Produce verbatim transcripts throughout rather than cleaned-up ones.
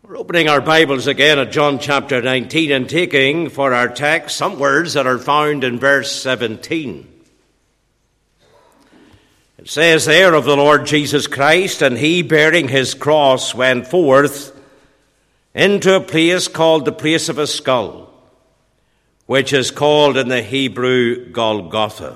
We're opening our Bibles again at John chapter nineteen and taking for our text some words that are found in verse seventeen. It says there of the Lord Jesus Christ, and he bearing his cross went forth into a place called the place of a skull, which is called in the Hebrew Golgotha.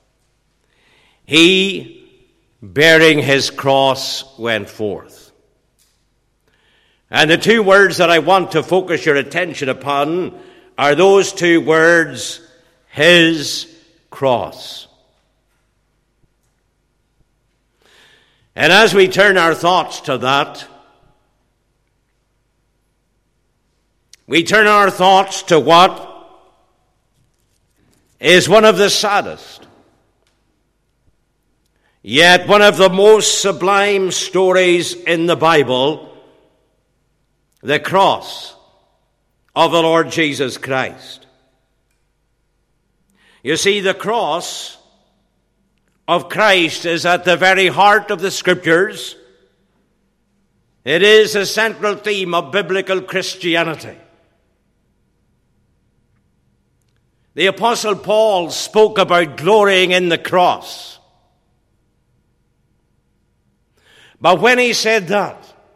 He bearing his cross went forth. And the two words that I want to focus your attention upon are those two words, his cross. And as we turn our thoughts to that, we turn our thoughts to what is one of the saddest, yet one of the most sublime stories in the Bible, the cross of the Lord Jesus Christ. You see, the cross of Christ is at the very heart of the Scriptures. It is a central theme of biblical Christianity. The Apostle Paul spoke about glorying in the cross. But when he said that,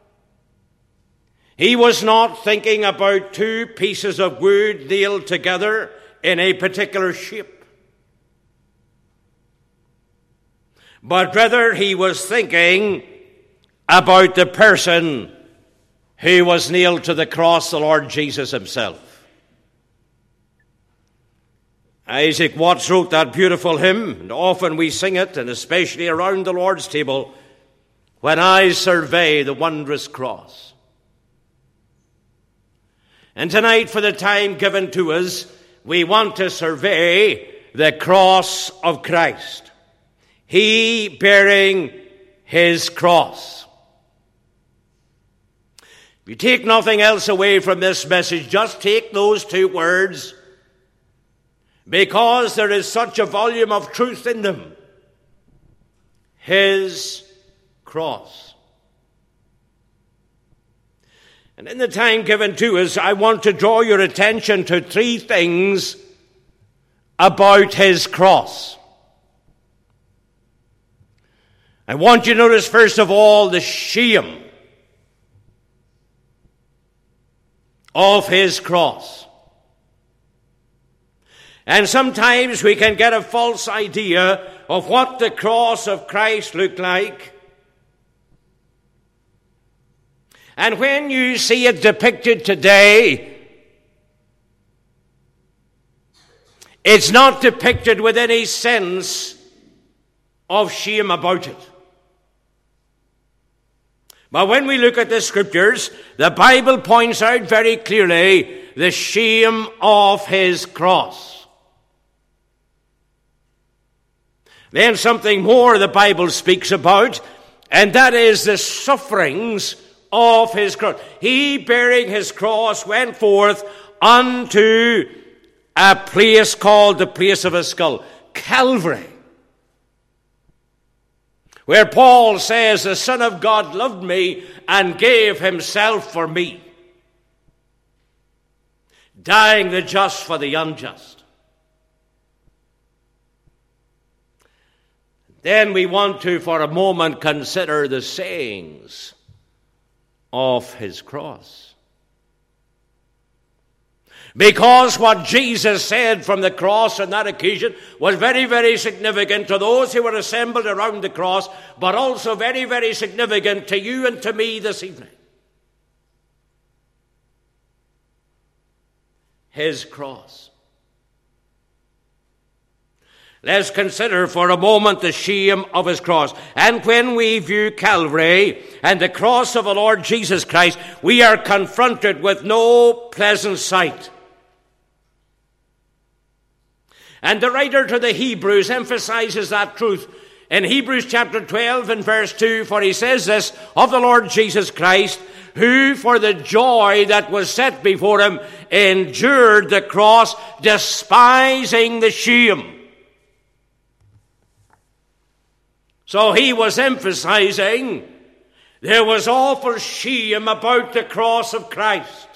he was not thinking about two pieces of wood nailed together in a particular shape, but rather he was thinking about the person who was nailed to the cross, the Lord Jesus himself. Isaac Watts wrote that beautiful hymn, and often we sing it, and especially around the Lord's table, "When I survey the wondrous cross." And tonight, for the time given to us, we want to survey the cross of Christ. He bearing his cross. If you take nothing else away from this message, just take those two words, because there is such a volume of truth in them. His cross. And in the time given to us, I want to draw your attention to three things about his cross. I want you to notice, first of all, the shame of his cross. And sometimes we can get a false idea of what the cross of Christ looked like. And when you see it depicted today, it's not depicted with any sense of shame about it. But when we look at the Scriptures, the Bible points out very clearly the shame of his cross. Then something more the Bible speaks about, and that is the sufferings of his cross. He, bearing his cross, went forth unto a place called the place of a skull, Calvary, where Paul says, the Son of God loved me and gave himself for me, dying the just for the unjust. Then we want to, for a moment, consider the sayings of his cross. Because what Jesus said from the cross on that occasion was very, very significant to those who were assembled around the cross, but also very, very significant to you and to me this evening. His cross. Let's consider for a moment the shame of his cross. And when we view Calvary and the cross of the Lord Jesus Christ, we are confronted with no pleasant sight. And the writer to the Hebrews emphasizes that truth in Hebrews chapter twelve and verse two, for he says this of the Lord Jesus Christ, who for the joy that was set before him endured the cross, despising the shame. So he was emphasizing There was awful shame about the cross of Christ.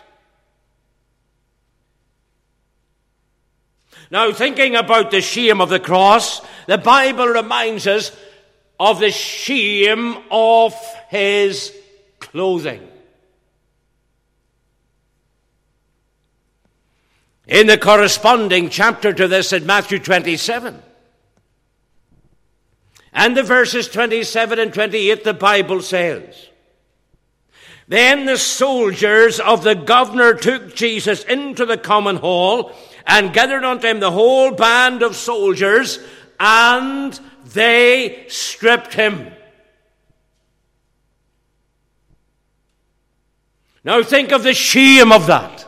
Now, thinking about the shame of the cross, the Bible reminds us of the shame of his clothing. In the corresponding chapter to this in Matthew twenty-seven, and the verses twenty-seven and twenty-eight, the Bible says, "Then the soldiers of the governor took Jesus into the common hall, and gathered unto him the whole band of soldiers, and they stripped him." Now think of the shame of that.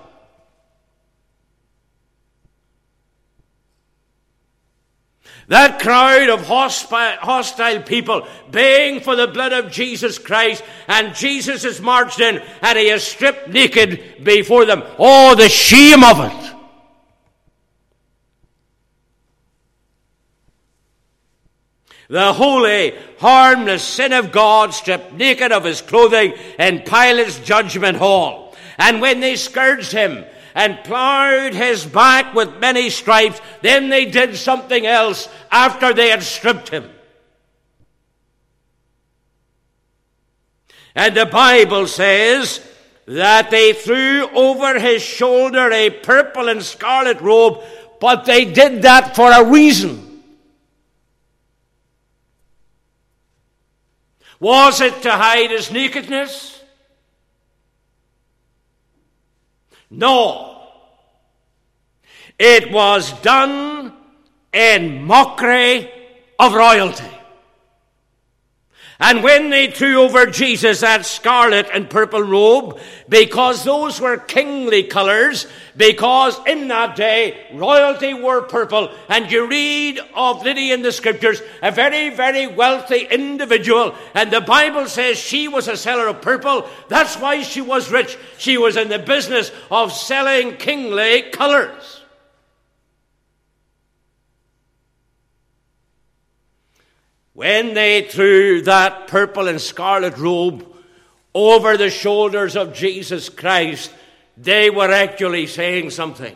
That crowd of hostile people baying for the blood of Jesus Christ, and Jesus is marched in and he is stripped naked before them. Oh, the shame of it. The holy, harmless Son of God stripped naked of his clothing in Pilate's judgment hall. And when they scourged him and plowed his back with many stripes, then they did something else after they had stripped him. And the Bible says that they threw over his shoulder a purple and scarlet robe, but they did that for a reason. Was it to hide his nakedness? No. It was done in mockery of royalty. And when they threw over Jesus that scarlet and purple robe, because those were kingly colors, because in that day royalty wore purple, and you read of Lydia in the scriptures, a very, very wealthy individual, and the Bible says she was a seller of purple. That's why she was rich. She was in the business of selling kingly colors. When they threw that purple and scarlet robe over the shoulders of Jesus Christ, they were actually saying something.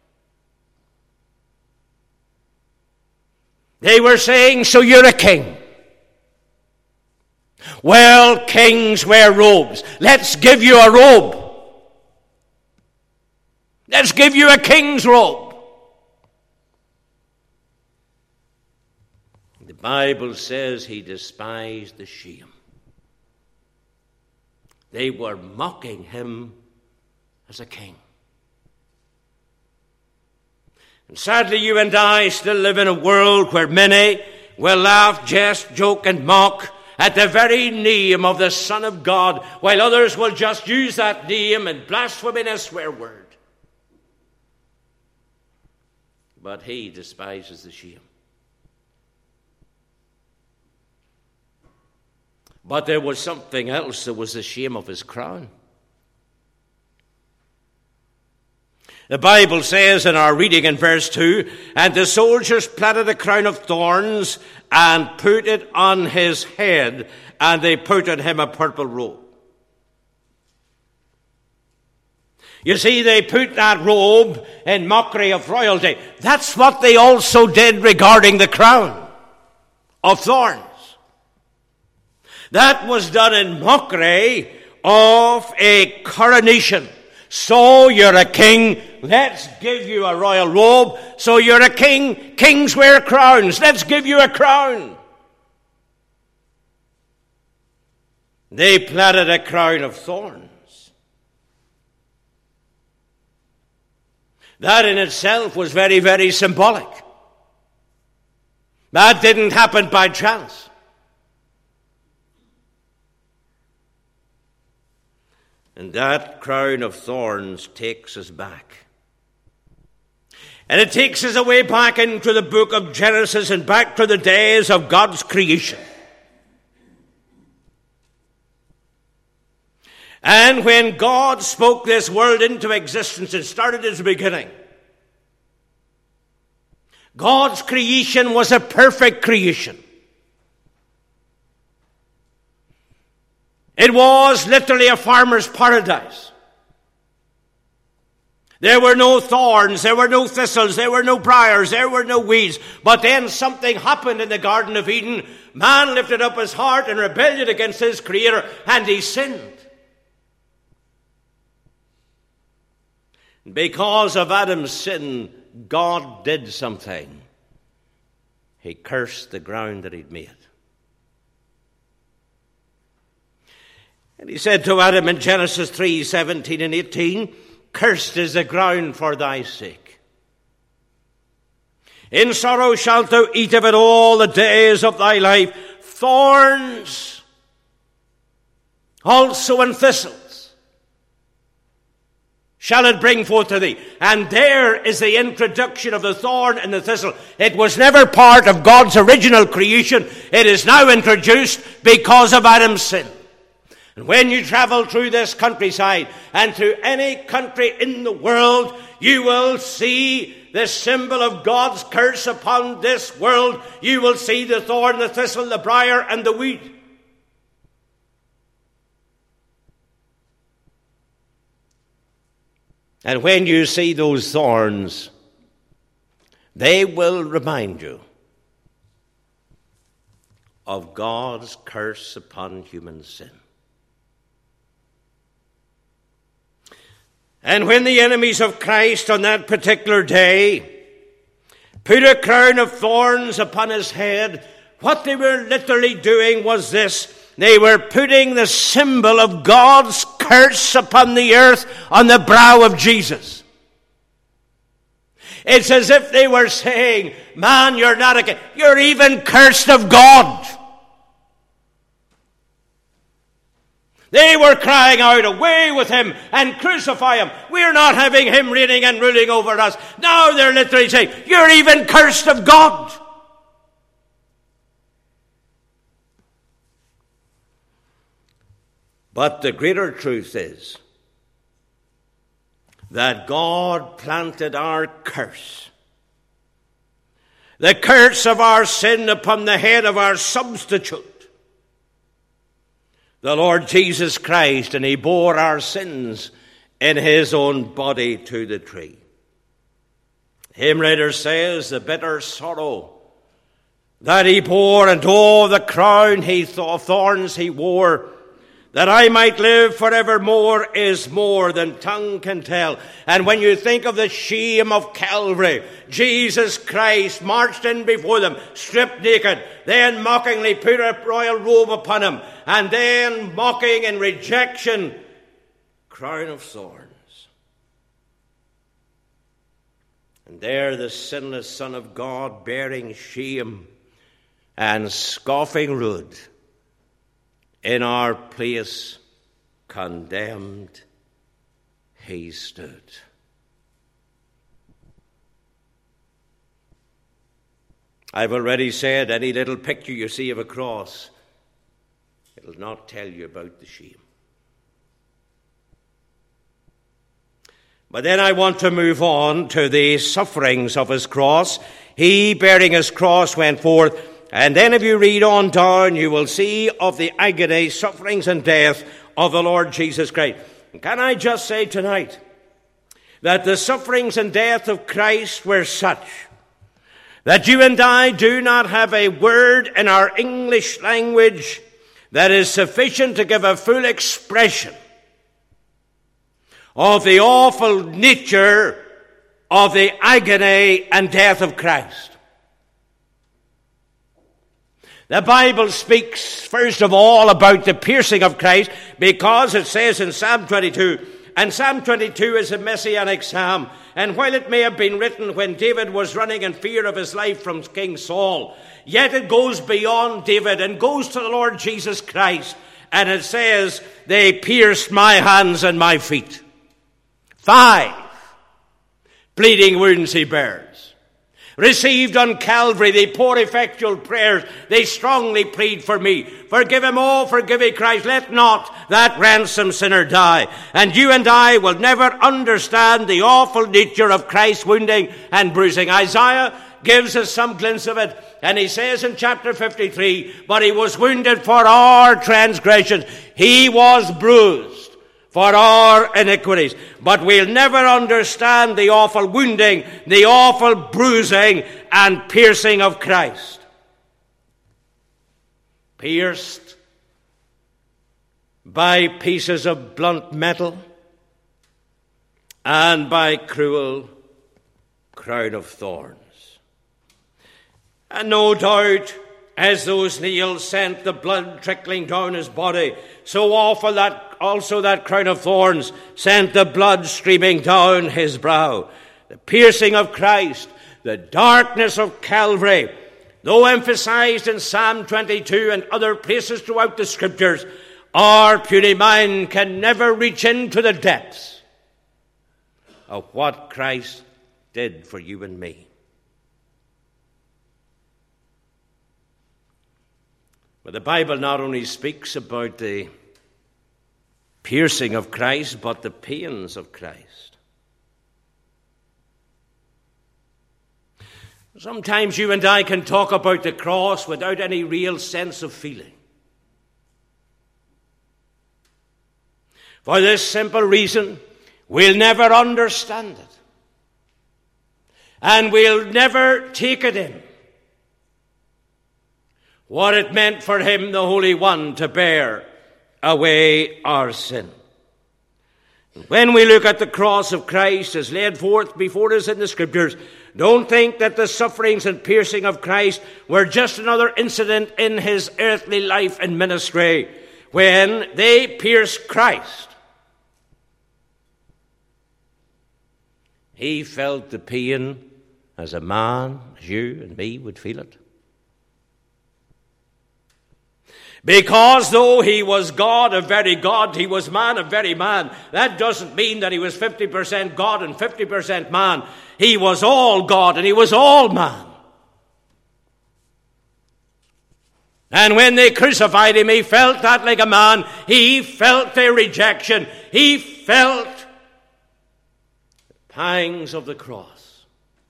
They were saying, "So you're a king. Well, kings wear robes. Let's give you a robe. Let's give you a king's robe." The Bible says he despised the shame. They were mocking him as a king. And sadly, you and I still live in a world where many will laugh, jest, joke, and mock at the very name of the Son of God, while others will just use that name in blasphemy and a swear word. But he despises the shame. But there was something else. There was the shame of his crown. The Bible says in our reading in verse two, "And the soldiers platted a crown of thorns and put it on his head, and they put on him a purple robe." You see, they put that robe in mockery of royalty. That's what they also did regarding the crown of thorns. That was done in mockery of a coronation. So you're a king, let's give you a royal robe. So you're a king, kings wear crowns, let's give you a crown. They plaited a crown of thorns. That in itself was very, very symbolic. That didn't happen by chance. And that crown of thorns takes us back. And it takes us away back into the book of Genesis and back to the days of God's creation. And when God spoke this world into existence, it started at the beginning. God's creation was a perfect creation. It was literally a farmer's paradise. There were no thorns, there were no thistles, there were no briars, there were no weeds. But then something happened in the Garden of Eden. Man lifted up his heart in rebellion against his Creator, and he sinned. Because of Adam's sin, God did something. He cursed the ground that he'd made. And he said to Adam in Genesis three, seventeen and eighteen, "Cursed is the ground for thy sake. In sorrow shalt thou eat of it all the days of thy life. Thorns also and thistles shall it bring forth to thee." And there is the introduction of the thorn and the thistle. It was never part of God's original creation. It is now introduced because of Adam's sin. And when you travel through this countryside and through any country in the world, you will see the symbol of God's curse upon this world. You will see the thorn, the thistle, the briar, and the weed. And when you see those thorns, they will remind you of God's curse upon human sin. And when the enemies of Christ on that particular day put a crown of thorns upon his head, what they were literally doing was this: they were putting the symbol of God's curse upon the earth on the brow of Jesus. It's as if they were saying, "Man, you're not a, you're even cursed of God." They were crying out, "Away with him and crucify him. We're not having him reigning and ruling over us." Now they're literally saying, "You're even cursed of God." But the greater truth is that God planted our curse, the curse of our sin, upon the head of our substitute, the Lord Jesus Christ, and he bore our sins in his own body to the tree. Hymn writer says, "The bitter sorrow that he bore, and oh, the crown he of thorns he wore, that I might live forevermore, is more than tongue can tell." And when you think of the shame of Calvary, Jesus Christ marched in before them, stripped naked, then mockingly put a royal robe upon him, and then mocking in rejection, crown of thorns. And there the sinless Son of God, bearing shame and scoffing rude, in our place condemned he stood. I've already said, any little picture you see of a cross, it'll not tell you about the shame. But then I want to move on to the sufferings of his cross. He, bearing his cross, went forth. And then if you read on down, you will see of the agony, sufferings, and death of the Lord Jesus Christ. And can I just say tonight that the sufferings and death of Christ were such that you and I do not have a word in our English language that is sufficient to give a full expression of the awful nature of the agony and death of Christ. The Bible speaks, first of all, about the piercing of Christ, because it says in Psalm twenty-two, and Psalm twenty-two is a messianic psalm, and while it may have been written when David was running in fear of his life from King Saul, yet it goes beyond David and goes to the Lord Jesus Christ, and it says, "They pierced my hands and my feet." Five bleeding wounds he bears. Received on Calvary the poor effectual prayers, they strongly plead for me. Forgive him all, forgive ye Christ, let not that ransomed sinner die. And you and I will never understand the awful nature of Christ's wounding and bruising. Isaiah gives us some glimpse of it. And he says in chapter fifty-three, but he was wounded for our transgressions. He was bruised for our iniquities. But we'll never understand the awful wounding, the awful bruising and piercing of Christ. Pierced by pieces of blunt metal and by cruel crown of thorns. And no doubt, as those nails sent the blood trickling down his body, so awful that also that crown of thorns sent the blood streaming down his brow. The piercing of Christ, the darkness of Calvary, though emphasized in Psalm twenty-two and other places throughout the Scriptures, our puny mind can never reach into the depths of what Christ did for you and me. But the Bible not only speaks about the piercing of Christ, but the pains of Christ. Sometimes you and I can talk about the cross without any real sense of feeling. For this simple reason, we'll never understand it. And we'll never take it in. What it meant for him, the Holy One, to bear away our sin. When we look at the cross of Christ as laid forth before us in the Scriptures, don't think that the sufferings and piercing of Christ were just another incident in his earthly life and ministry. When they pierced Christ, he felt the pain as a man, as you and me would feel it. Because though he was God, a very God, he was man, a very man. That doesn't mean that he was fifty percent God and fifty percent man. He was all God and he was all man. And when they crucified him, he felt that like a man. He felt their rejection. He felt the pangs of the cross.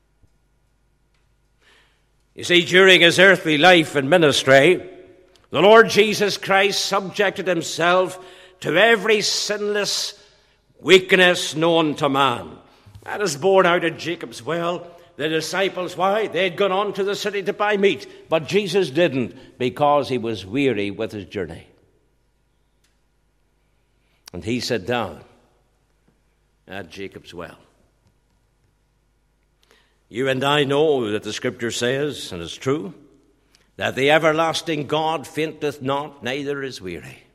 You see, during his earthly life and ministry, the Lord Jesus Christ subjected himself to every sinless weakness known to man. That is borne out at Jacob's well. The disciples, why? They'd gone on to the city to buy meat. But Jesus didn't, because he was weary with his journey. And he sat down at Jacob's well. You and I know that the Scripture says, and it's true, that the everlasting God fainteth not, neither is weary.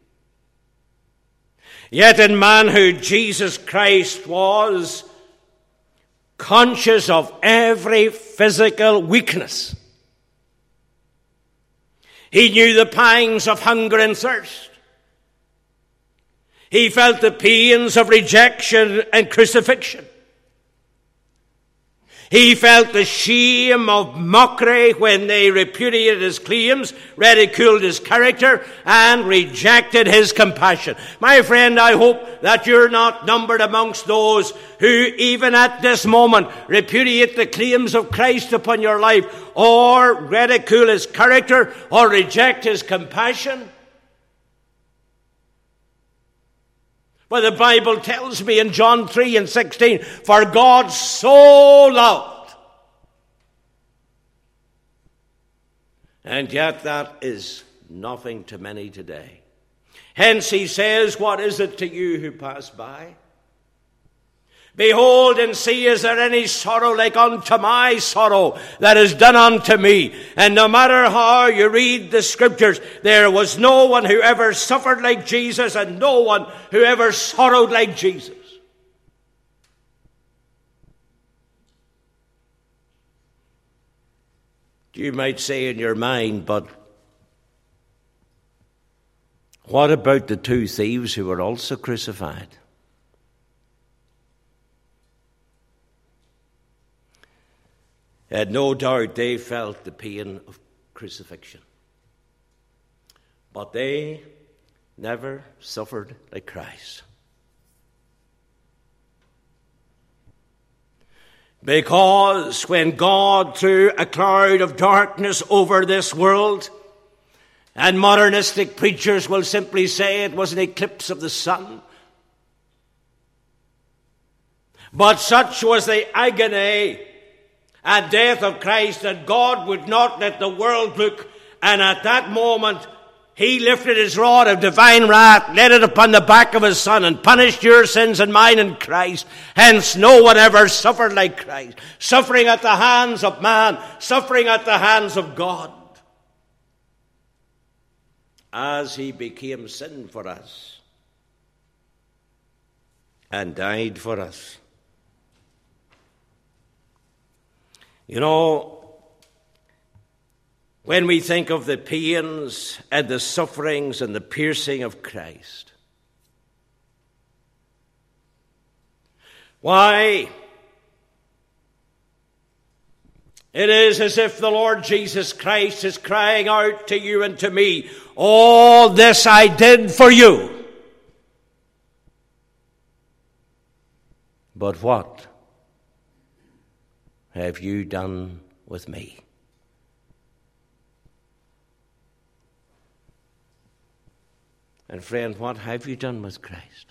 Yet in manhood, Jesus Christ was conscious of every physical weakness. He knew the pangs of hunger and thirst. He felt the pains of rejection and crucifixion. He felt the shame of mockery when they repudiated his claims, ridiculed his character, and rejected his compassion. My friend, I hope that you're not numbered amongst those who, even at this moment, repudiate the claims of Christ upon your life, or ridicule his character, or reject his compassion. Well, the Bible tells me in John three and sixteen, for God so loved. And yet that is nothing to many today. Hence he says, what is it to you who pass by? Behold and see, is there any sorrow like unto my sorrow that is done unto me? And no matter how you read the Scriptures, there was no one who ever suffered like Jesus and no one who ever sorrowed like Jesus. You might say in your mind, but what about the two thieves who were also crucified? And no doubt they felt the pain of crucifixion. But they never suffered like Christ. Because when God threw a cloud of darkness over this world, and modernistic preachers will simply say it was an eclipse of the sun, but such was the agony and death of Christ that God would not let the world look, and at that moment he lifted his rod of divine wrath, laid it upon the back of his Son, and punished your sins and mine in Christ. Hence no one ever suffered like Christ, suffering at the hands of man, suffering at the hands of God, as he became sin for us and died for us. You know, when we think of the pains and the sufferings and the piercing of Christ, why, it is as if the Lord Jesus Christ is crying out to you and to me, all this I did for you. But what have you done with me? And friend, what have you done with Christ?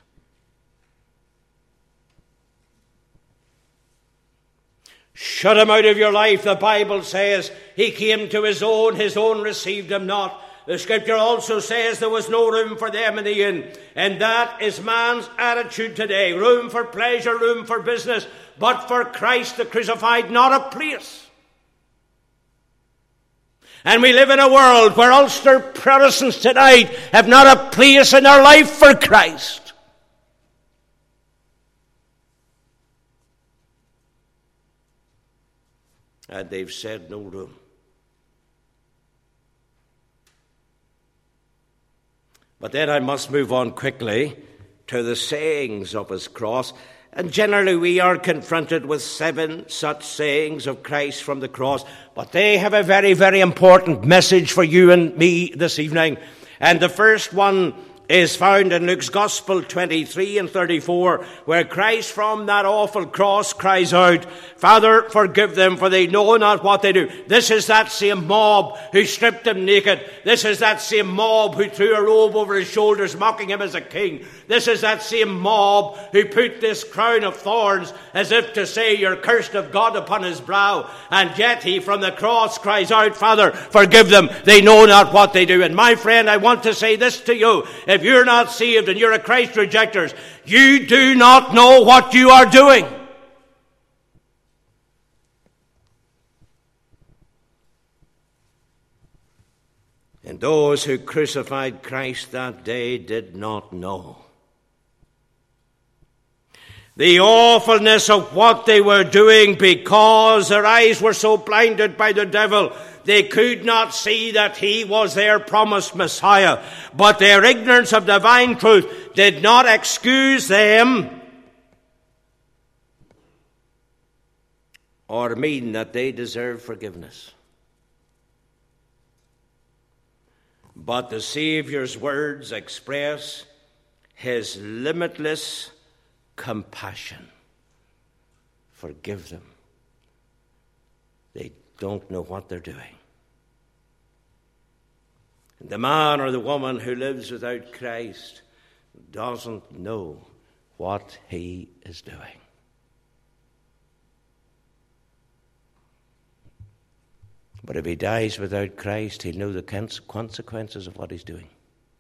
Shut him out of your life. The Bible says he came to his own, his own received him not. The Scripture also says there was no room for them in the inn. And that is man's attitude today. Room for pleasure, room for business, but for Christ the crucified, not a place. And we live in a world where Ulster Protestants tonight have not a place in their life for Christ. And they've said no room. But then I must move on quickly to the sayings of his cross. And generally we are confronted with seven such sayings of Christ from the cross. But they have a very, very important message for you and me this evening. And the first one is found in Luke's Gospel twenty-three and thirty-four, where Christ from that awful cross cries out, Father, forgive them, for they know not what they do. This is that same mob who stripped him naked. This is that same mob who threw a robe over his shoulders, mocking him as a king. This is that same mob who put this crown of thorns as if to say, you're cursed of God, upon his brow. And yet he from the cross cries out, Father, forgive them, they know not what they do. And my friend, I want to say this to you. If you're not saved and you're a Christ rejecter, you do not know what you are doing. And those who crucified Christ that day did not know the awfulness of what they were doing, because their eyes were so blinded by the devil, they could not see that he was their promised Messiah. But their ignorance of divine truth did not excuse them or mean that they deserve forgiveness. But the Savior's words express his limitless compassion. Forgive them. They don't know what they're doing. The man or the woman who lives without Christ doesn't know what he is doing. But if he dies without Christ, he'll know the consequences of what he's doing.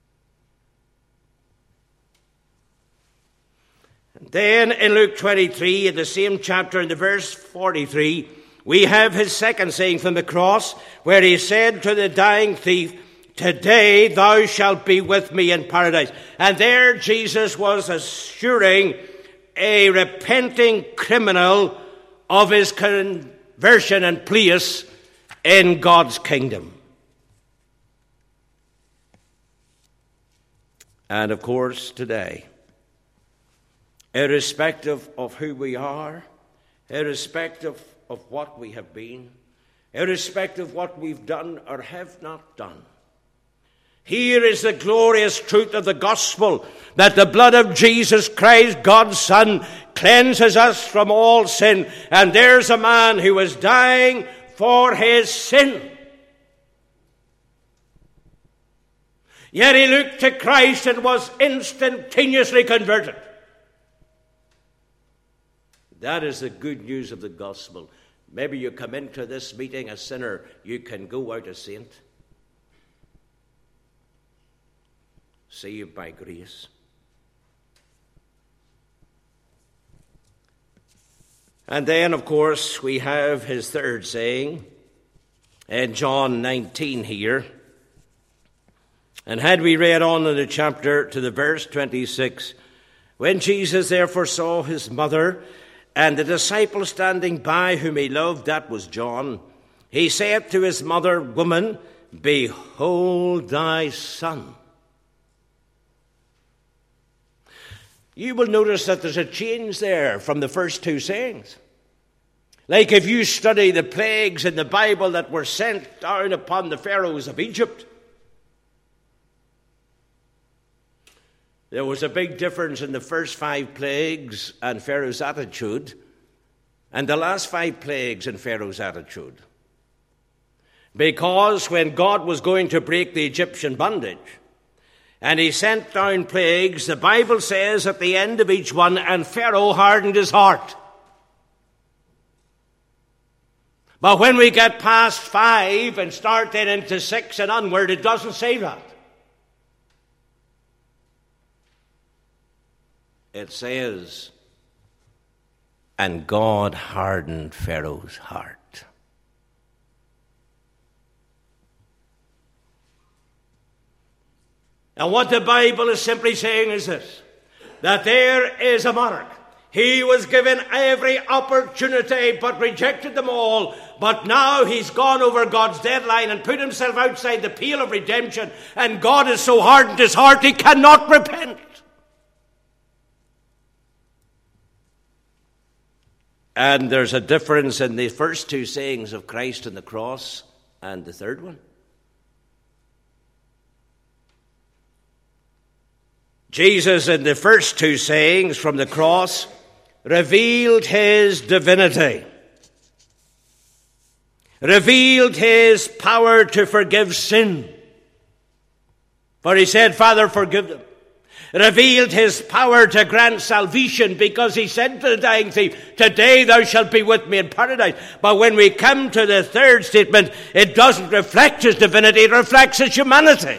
And then in Luke twenty-three, in the same chapter, in the verse forty-three, we have his second saying from the cross, where he said to the dying thief, today thou shalt be with me in paradise. And there Jesus was assuring a repenting criminal of his conversion and place in God's kingdom. And of course today, irrespective of who we are, irrespective of what we have been, irrespective of what we've done or have not done, Here is the glorious truth of the gospel, that the blood of Jesus Christ, God's Son, cleanses us from all sin. And there's a man who was dying for his sin. Yet he looked to Christ and was instantaneously converted. That is the good news of the gospel. Maybe you come into this meeting a sinner, you can go out a saint. Saved by grace. And then, of course, we have his third saying in John nineteen here. And had we read on in the chapter to the verse twenty-six, when Jesus therefore saw his mother and the disciple standing by whom he loved, that was John, he said to his mother, Woman, behold thy son. You will notice that there's a change there from the first two sayings. Like if you study the plagues in the Bible that were sent down upon the pharaohs of Egypt, there was a big difference in the first five plagues and Pharaoh's attitude and the last five plagues and Pharaoh's attitude. Because when God was going to break the Egyptian bondage and he sent down plagues, the Bible says at the end of each one, and Pharaoh hardened his heart. But when we get past five and start then into six and onward, it doesn't say that. It says, and God hardened Pharaoh's heart. And what the Bible is simply saying is this, that there is a monarch. He was given every opportunity but rejected them all. But now he's gone over God's deadline and put himself outside the pale of redemption. And God has so hardened his heart he cannot repent. And there's a difference in the first two sayings of Christ on the cross and the third one. Jesus, in the first two sayings from the cross, revealed his divinity, revealed his power to forgive sin. For he said, Father, forgive them. Revealed his power to grant salvation, because he said to the dying thief, today thou shalt be with me in paradise. But when we come to the third statement, it doesn't reflect his divinity, it reflects his humanity.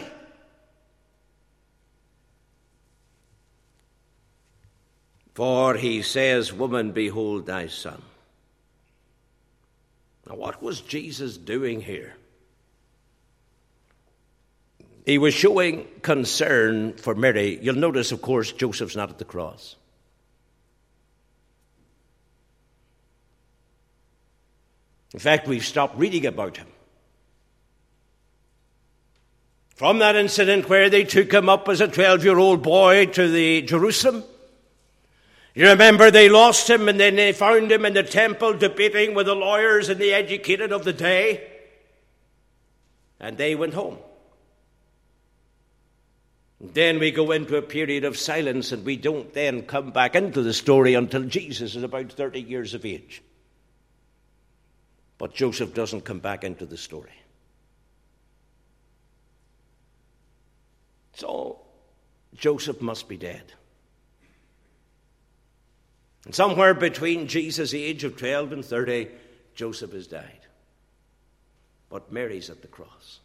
For he says, Woman, behold thy son. Now, what was Jesus doing here? He was showing concern for Mary. You'll notice, of course, Joseph's not at the cross. In fact, we've stopped reading about him. From that incident where they took him up as a twelve-year-old boy to the Jerusalem, you remember they lost him and then they found him in the temple debating with the lawyers and the educated of the day. And they went home. Then we go into a period of silence, and we don't then come back into the story until Jesus is about thirty years of age. But Joseph doesn't come back into the story. So Joseph must be dead. And somewhere between Jesus' age of twelve and thirty, Joseph has died. But Mary's at the cross.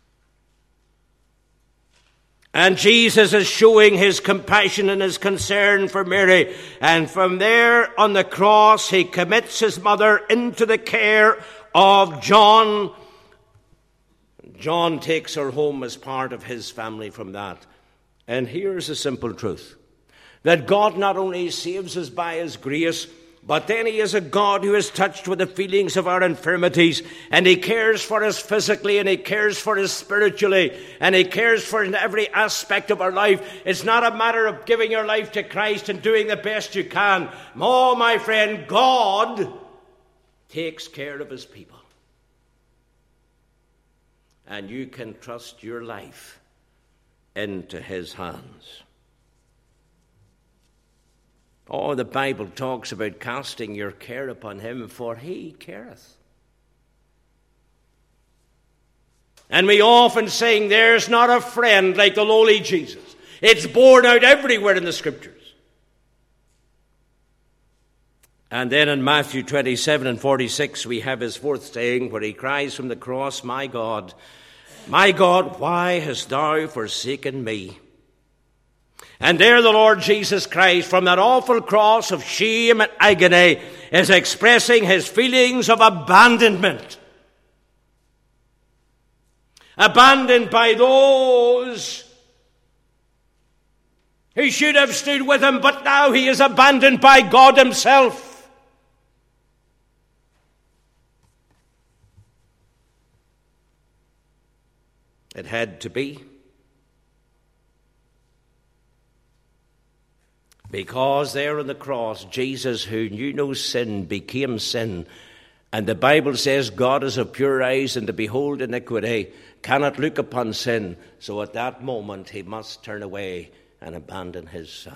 And Jesus is showing his compassion and his concern for Mary. And from there on the cross, he commits his mother into the care of John. John takes her home as part of his family from that. And here's the simple truth, that God not only saves us by his grace, but then he is a God who is touched with the feelings of our infirmities, and he cares for us physically, and he cares for us spiritually, and he cares for every aspect of our life. It's not a matter of giving your life to Christ and doing the best you can. Oh, my friend, God takes care of his people. And you can trust your life into his hands. Oh, the Bible talks about casting your care upon him, for he careth. And we often sing, there's not a friend like the lowly Jesus. It's borne out everywhere in the Scriptures. And then in Matthew twenty-seven and forty-six, we have his fourth saying, where he cries from the cross, my God, my God, why hast thou forsaken me? And there the Lord Jesus Christ, from that awful cross of shame and agony, is expressing his feelings of abandonment. Abandoned by those who should have stood with him, but now he is abandoned by God himself. It had to be. Because there on the cross, Jesus, who knew no sin, became sin. And the Bible says God is of pure eyes, and to behold iniquity, cannot look upon sin. So at that moment he must turn away and abandon his Son.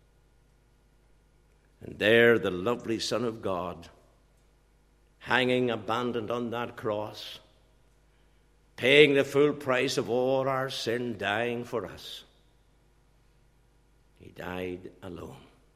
And there the lovely Son of God, hanging abandoned on that cross, paying the full price of all our sin, dying for us. He died alone.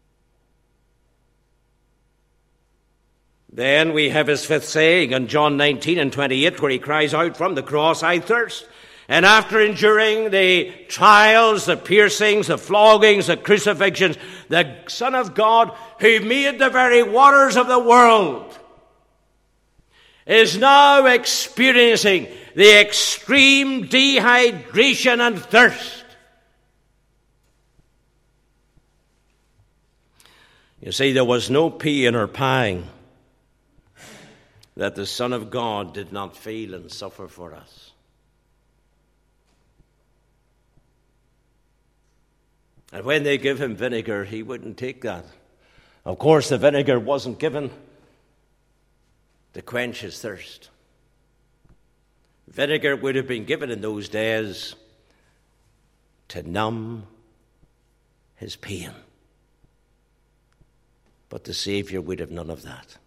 Then we have his fifth saying in John nineteen and twenty-eight, where he cries out from the cross, I thirst. And after enduring the trials, the piercings, the floggings, the crucifixions, the Son of God, who made the very waters of the world, is now experiencing the extreme dehydration and thirst. You see, there was no pain or pang that the Son of God did not feel and suffer for us. And when they give him vinegar, he wouldn't take that. Of course, the vinegar wasn't given to quench his thirst. Vinegar would have been given in those days to numb his pain. But the Savior would have none of that.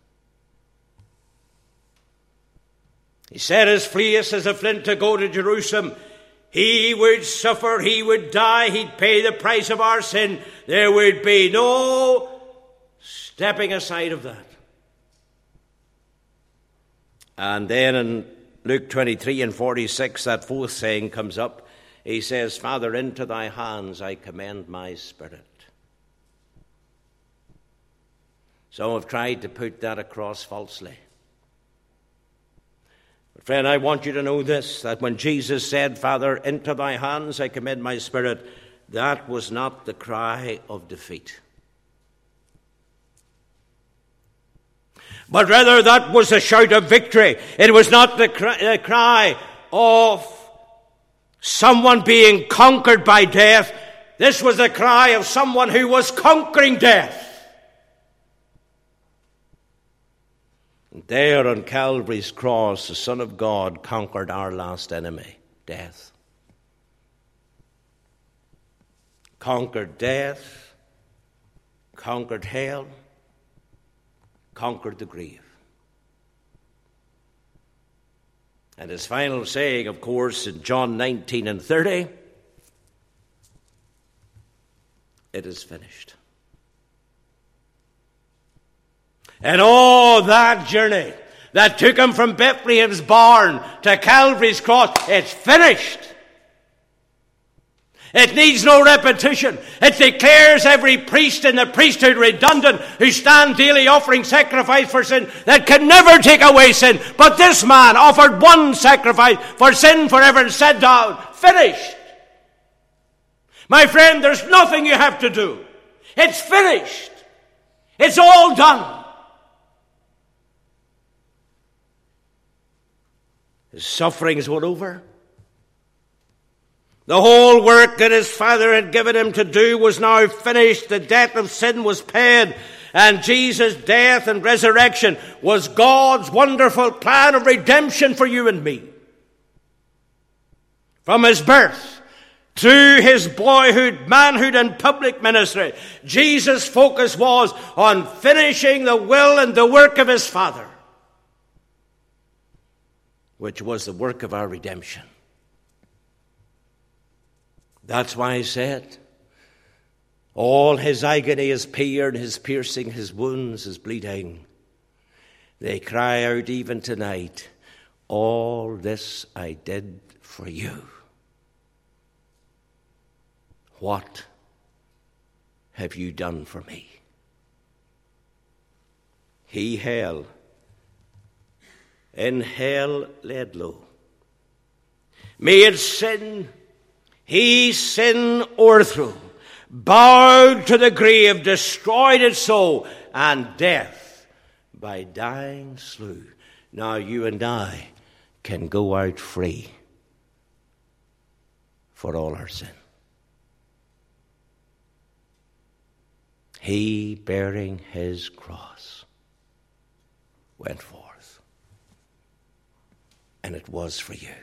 He set his face as a flint to go to Jerusalem. He would suffer, he would die, he'd pay the price of our sin. There would be no stepping aside of that. And then in Luke twenty-three and forty-six, that fourth saying comes up. He says, Father, into thy hands I commend my spirit. Some have tried to put that across falsely. But friend, I want you to know this, that when Jesus said, Father, into thy hands I commend my spirit, that was not the cry of defeat. But rather that was a shout of victory. It was not the cry, the cry of someone being conquered by death. This was the cry of someone who was conquering death. And there on Calvary's cross, the Son of God conquered our last enemy, death. Conquered death, conquered hell, conquered the grave. And his final saying, of course, in John nineteen and thirty, it is finished. And all that journey that took him from Bethlehem's barn to Calvary's cross, it's finished. It needs no repetition. It declares every priest in the priesthood redundant who stand daily offering sacrifice for sin that can never take away sin. But this man offered one sacrifice for sin forever and sat down. Finished. My friend, there's nothing you have to do. It's finished. It's all done. His sufferings were over. The whole work that his Father had given him to do was now finished. The debt of sin was paid. And Jesus' death and resurrection was God's wonderful plan of redemption for you and me. From his birth Through his boyhood, manhood, and public ministry, Jesus' focus was on finishing the will and the work of his Father, which was the work of our redemption. That's why he said, all his agony, his pain, his piercing, his wounds, his bleeding, they cry out even tonight, all this I did for you. What have you done for me? He hell, in hell laid low, made sin, he sin o'erthrew, bowed to the grave, destroyed it so, and death by dying slew. Now you and I can go out free for all our sin. He, bearing his cross, went forth. And it was for you.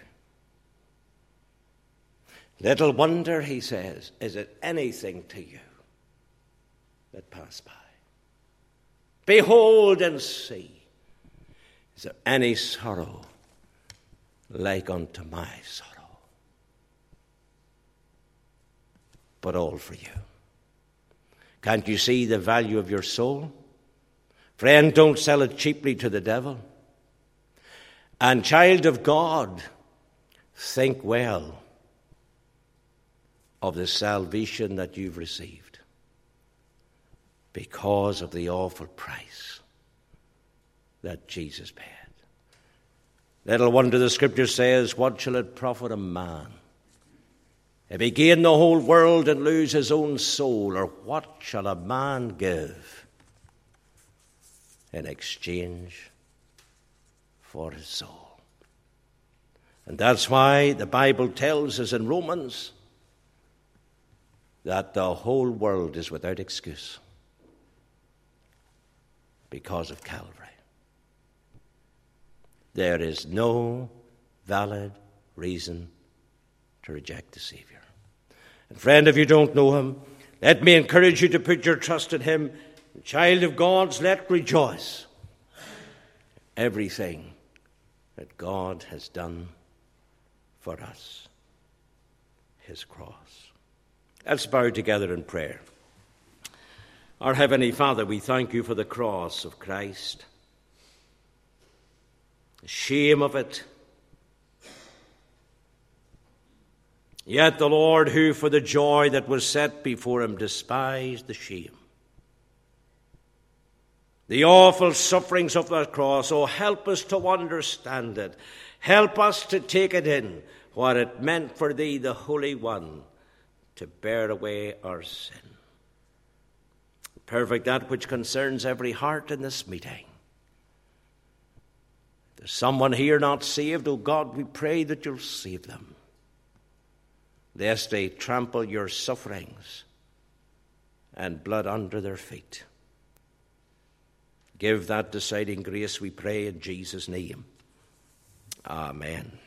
Little wonder, he says, is it anything to you that pass by? Behold and see. Is there any sorrow like unto my sorrow? But all for you. Can't you see the value of your soul? Friend, don't sell it cheaply to the devil. And child of God, think well of the salvation that you've received because of the awful price that Jesus paid. Little wonder the Scripture says, what shall it profit a man if he gain the whole world and lose his own soul? Or what shall a man give in exchange for his soul? And that's why the Bible tells us in Romans that the whole world is without excuse because of Calvary. There is no valid reason to reject the Savior. And friend, if you don't know him, let me encourage you to put your trust in him. Child of God's, let rejoice everything that God has done for us, his cross. Let's bow together in prayer. Our Heavenly Father, we thank you for the cross of Christ. The shame of it. Yet the Lord, who for the joy that was set before him despised the shame. The awful sufferings of that cross, oh, help us to understand it. Help us to take it in, what it meant for thee, the Holy One, to bear away our sin. Perfect that which concerns every heart in this meeting. If there's someone here not saved, oh God, we pray that you'll save them, lest they trample your sufferings and blood under their feet. Give that deciding grace, we pray, in Jesus' name. Amen.